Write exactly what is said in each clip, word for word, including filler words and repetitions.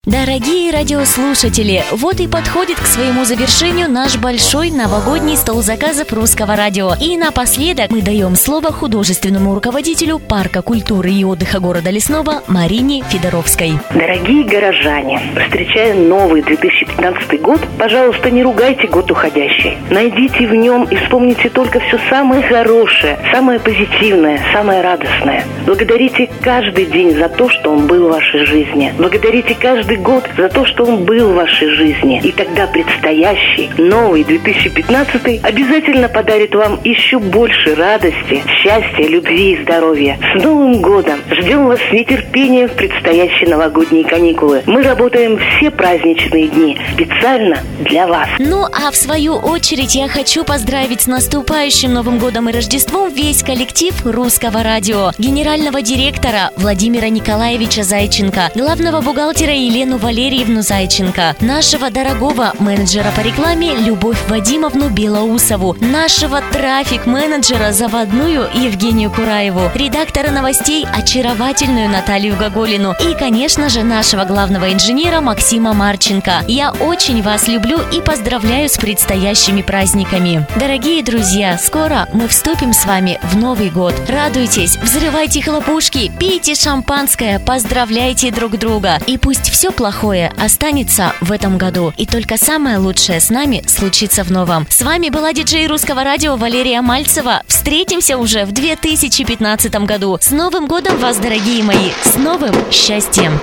Дорогие радиослушатели, вот и подходит к своему завершению наш большой новогодний стол заказов Русского радио. И напоследок мы даем слово художественному руководителю Парка культуры и отдыха города Лесного Марине Федоровской. Дорогие горожане, встречая новый две тысячи пятнадцатый год, пожалуйста, не ругайте год уходящий. Найдите в нем и вспомните только все самое хорошее, самое позитивное, самое радостное. Благодарите каждый день за то, что он был в вашей жизни. Благодарите каждый год за то, что он был в вашей жизни. И тогда предстоящий, новый две тысячи пятнадцатый обязательно подарит вам еще больше радости, счастья, любви и здоровья. С Новым годом! Ждем вас с нетерпением в предстоящие новогодние каникулы. Мы работаем все праздничные дни специально для вас. Ну а в свою очередь я хочу поздравить с наступающим Новым годом и Рождеством весь коллектив Русского радио, генерального директора Владимира Николаевича Зайченко, главного бухгалтера Елену Валерьевну Зайченко, нашего дорогого менеджера по рекламе Любовь Вадимовну Белоусову, нашего трафик-менеджера заводную Евгению Кураеву, редактора новостей очаровательную Наталью Гоголину и, конечно же, нашего главного инженера Максима Марченко. Я очень вас люблю и поздравляю с предстоящими праздниками. Дорогие друзья, скоро мы вступим с вами в Новый год. Радуйтесь, взрывайте хлопушки, пейте шампанское, поздравляйте друг друга. И пусть все плохое останется в этом году, и только самое лучшее с нами случится в новом. С вами была диджей Русского радио Валерия Мальцева. Встретимся уже в две тысячи пятнадцатом году. С Новым годом вас, дорогие мои! С новым счастьем!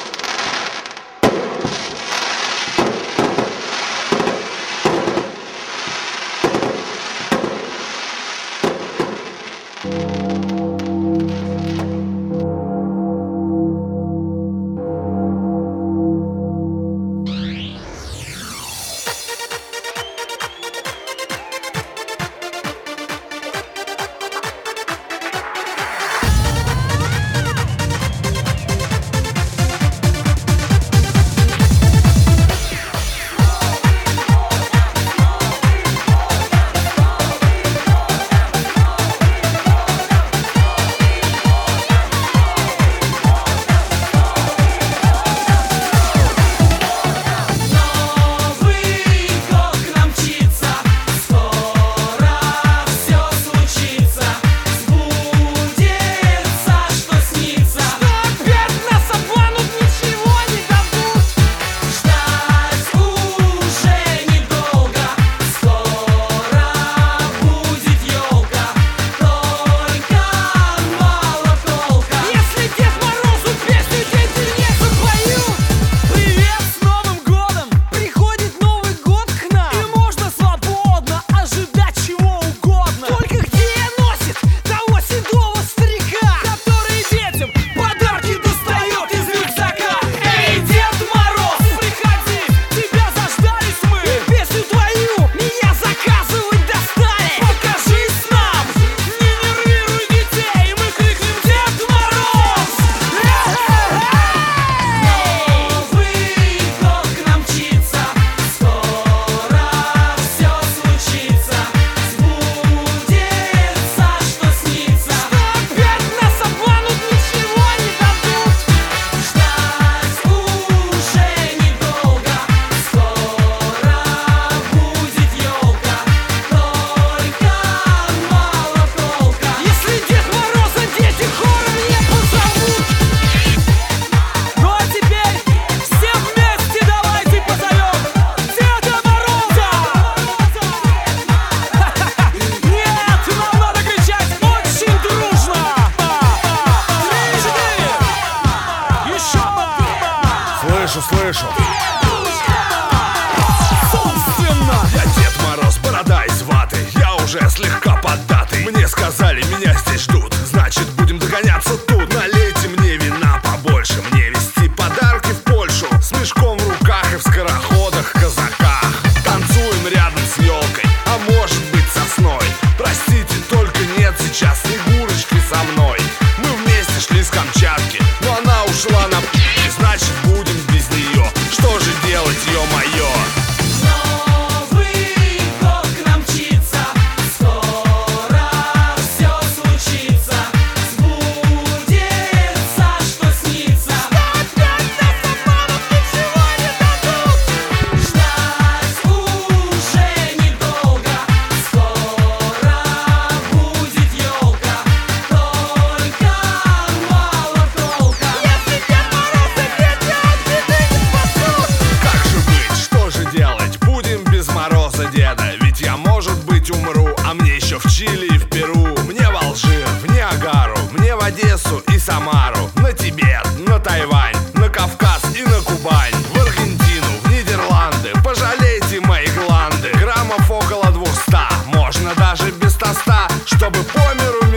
Слышу, слышу. Собственно, я Дед Мороз, борода из ваты. Я уже слегка поддатый. Мне сказали, меня здесь ждут. Значит, будем догоняться тут. Налейте мне вина побольше. Мне везти подарки в Польшу. С мешком в руках и в скороходах, казаках. Танцуем рядом с елкой, а может быть сосной. Простите, только нет сейчас Снегурочки со мной. Мы вместе шли с Камчатки, но она ушла на п***, значит будем без нее. Что же делать, ё-моё? Новый год к нам мчится, скоро все случится. Сбудется, что снится. Что опять нас обманут, ничего чтобы по миру